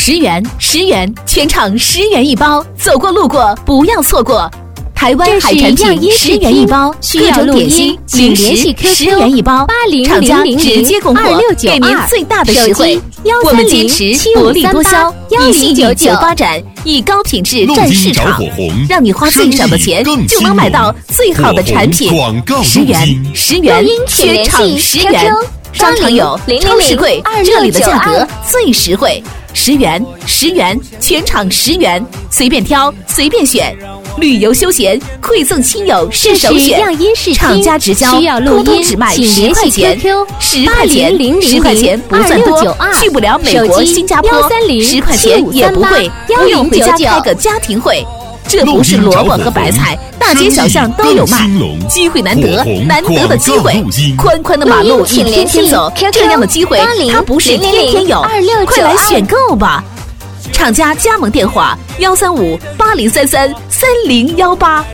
10元，10元，全场10元一包，走过路过不要错过。台湾海产品10元一包，各种点心、零食10元一包，厂家直接供货，给您最大的实惠。我们坚持薄利多销，以信誉求发展，以高品质占市场，让你花最少的钱就能买到最好的产品。10元，10元，全场10元。商场有，超市贵，这里的价格最实惠。10元，10元，全场10元，随便挑，随便选。旅游休闲馈赠亲友是首选，厂家直销，通通只卖10块钱，10块钱，10块钱不算多，去不了美国、新加坡，10块钱也不贵，不用回家开个家庭会。这不是萝卜和白菜，大街小巷都有卖，机会难得，难得的机会。宽宽的马路你天天走，这样的机会它不是天天有，快来选购吧！厂家加盟电话：13580333018。